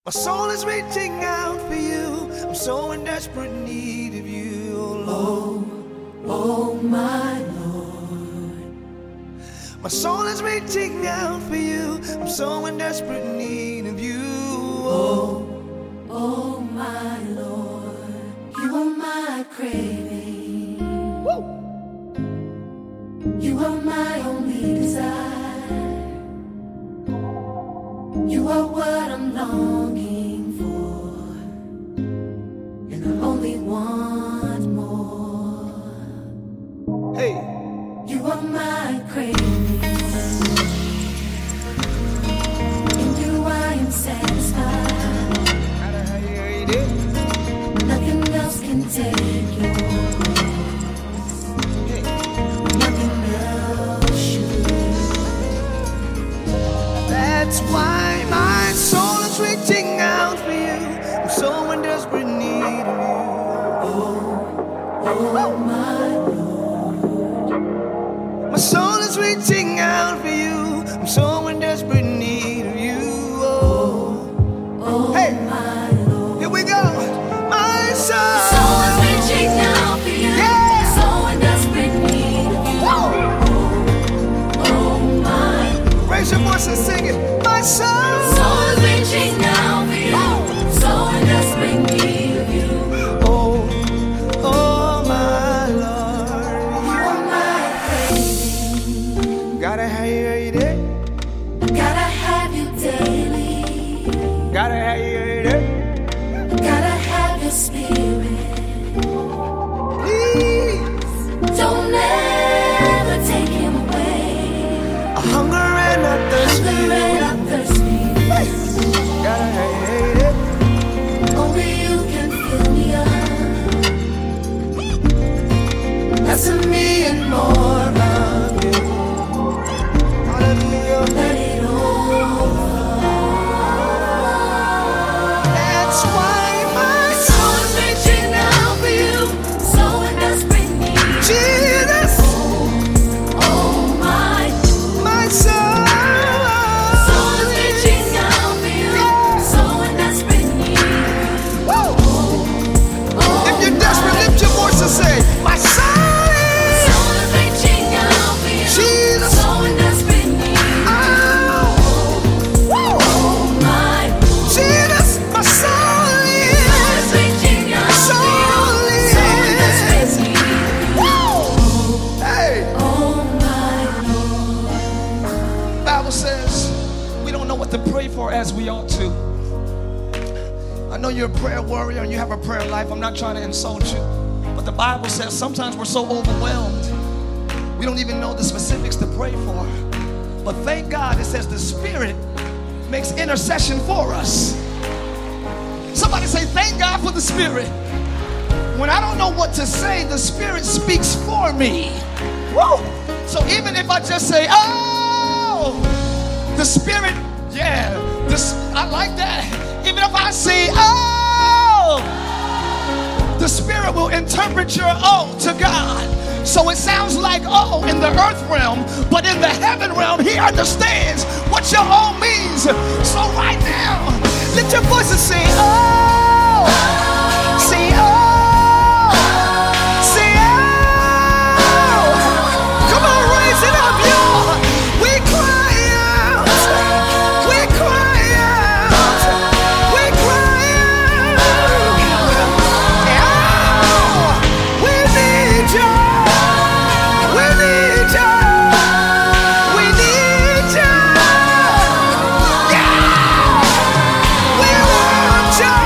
My soul is reaching out for you. I'm so in desperate need of you, oh Lord. Oh my Lord. My soul is reaching out for you. I'm so in desperate need of you, oh my Lord. You are my craving. Woo. You are my only desire. You are what I'm longing for, and I only want more. Hey, you are my craving. In you I am satisfied. Nothing else can take your place. Nothing else should. that's why my soul is reaching out for you. I'm so in desperate need of you. Oh my Lord. My soul is reaching out for you. I'm so in desperate need of you. Oh Hey, my Lord. here we go. My soul. Soul is reaching out for you. Yeah. So in desperate need of you. Oh my Lord. Raise your voice and sing it. My soul. Soul is reaching out for you. So in desperate need of you. Oh my Lord. You are my craving. Gotta have you every day. Gotta have you daily. Gotta have you every day. Gotta have your spirit. Please. Don't ever take him away. I hunger and I thirst for Hunger you. and I thirst for you. Gotta have you every day. Only you can fill me up. Less of me and more of you. Hallelujah. Let it overflow. That's why my Soul is reaching out for you. So in desperate need. Jesus, Oh my. my soul. Soul is reaching out for you. So in desperate need. Woo. Oh If you're desperate, lift your voice and say, my soul. Soul is reaching out for you. Jesus. So in desperate need. Oh. Woo. Oh my. Jesus, my soul is. Soul is reaching out for you. So in desperate need. Woo. Hey, Oh my Lord. Bible says we don't know what to pray for as we ought to. I know you're a prayer warrior and you have a prayer life. I'm not trying to insult you. But the Bible says sometimes we're so overwhelmed, we don't even know the specifics to pray for. But thank God it says the Spirit makes intercession for us. Somebody say, thank God for the Spirit. When I don't know what to say, the Spirit speaks for me. Woo! So even if I just say, oh, the Spirit, yeah, I like that. Even if I say, oh, the Spirit will interpret your oh to God. So it sounds like oh in the earth realm, but in the heaven realm, He understands what your oh means. So right now, lift your voice and say, oh, say oh, say oh. Come on, raise it up, y'all. We cry out, we cry out, we cry out. Oh, we need you. We need you. We need you. Yeah. We want you.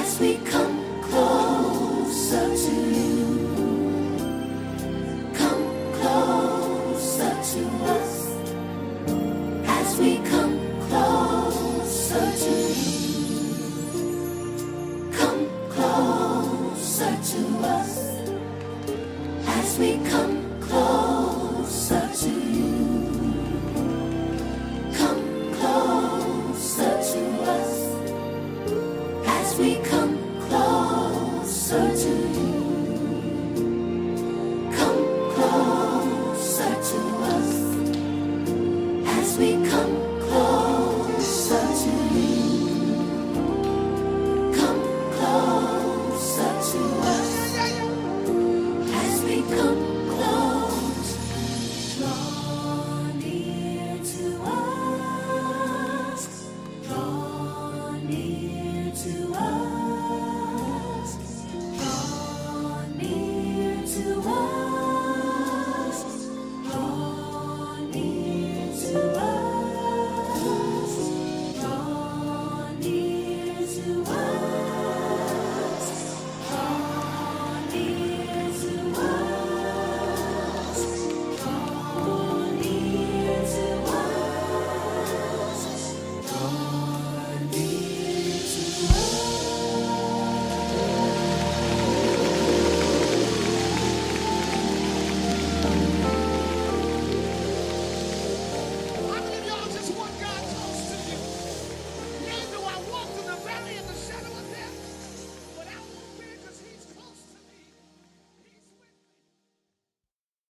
as we come closer to you. Come closer to us as we come closer to you. Come closer to us as we come closer to you. Come closer to us as we come closer to you.